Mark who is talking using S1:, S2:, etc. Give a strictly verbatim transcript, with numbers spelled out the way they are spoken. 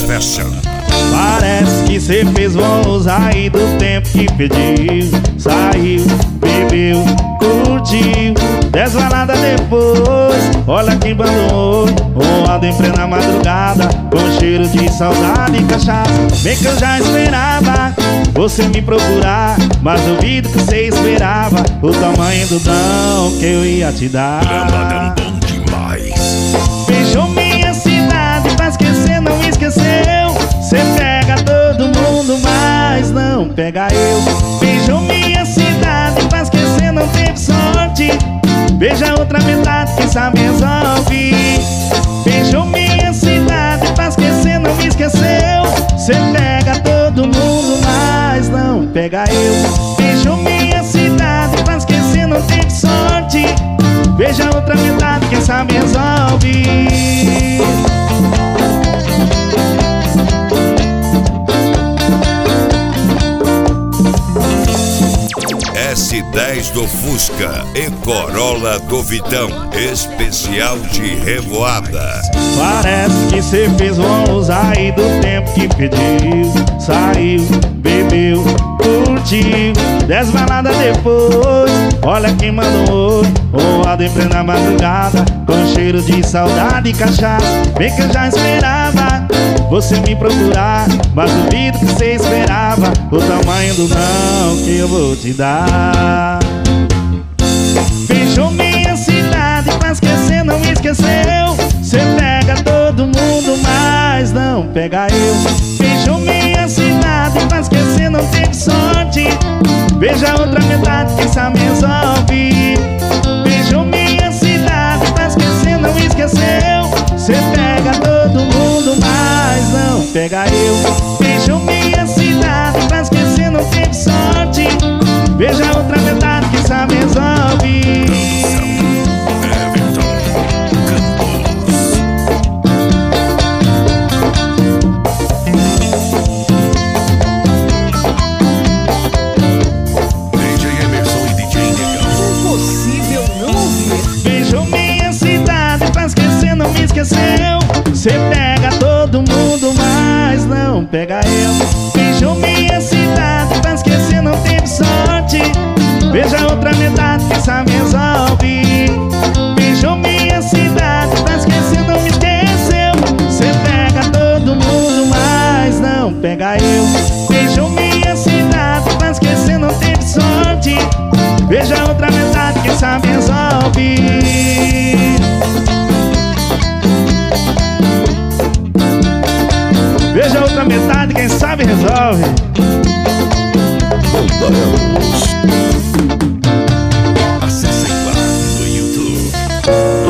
S1: Fashion.
S2: Parece que cê fez voos aí do tempo que pediu. Saiu, bebeu, curtiu, dez baladas depois. Olha quem mandou um áudio em plena madrugada, com cheiro de saudade e cachaça. Bem que eu já esperava você me procurar, mas duvido que você esperava o tamanho do dão que eu ia te dar.
S1: Lambadão bom demais.
S2: Beijou minha cidade pra esquecer, não me esqueceu. Cê pega todo mundo, mas não pega eu. Beijou minha cidade pra esquecer, não teve sorte. Beija outra metade, quem sabe resolve. Beijou minha cidade pra esquecer, não me esqueceu. Cê pega todo mundo, mas não pega eu. Beijou minha cidade pra esquecer, não teve sorte. Beija outra metade, quem sabe resolve.
S1: S dez do Fusca e Corolla do Vitão, especial de revoada.
S2: Parece que cê fez voos aí do tempo que pediu. Saiu, bebeu, curtiu, dez baladas depois. Olha quem mandou um áudio em plena madrugada, com cheiro de saudade e cachaça. Bem que eu já esperava você me procurar, mas duvido que cê esperava o tamanho do não que eu vou te dar. Beijou minha cidade pra esquecer, não me esqueceu. Cê pega todo mundo, mas não pega eu. Beijou minha cidade pra esquecer, não teve sorte. Beija outra metade, quem sabe resolve. Beijou minha cidade pra esquecer, não me esqueceu. Cê pega todo mundo, mas não pega eu. Beijou minha cidade pra esquecer, não teve sorte. Beija outra metade, quem sabe resolve.
S1: D J Emerson e D J Negão.
S3: Impossível não ouvir.
S2: Beijou minha cidade pra esquecer, não me esqueceu. Cê pega todo mundo, mas não pega eu. Beijou minha cidade pra esquecer, não teve sorte. Beija outra metade, quem sabe resolve. Beijou minha cidade pra esquecer, não me esqueceu. Cê pega todo mundo, mas não pega eu. Beijou minha cidade pra esquecer, não teve sorte. Beija outra metade, quem sabe resolve. Beija outra metade, quem sabe resolve.
S1: Acessem lá no YouTube.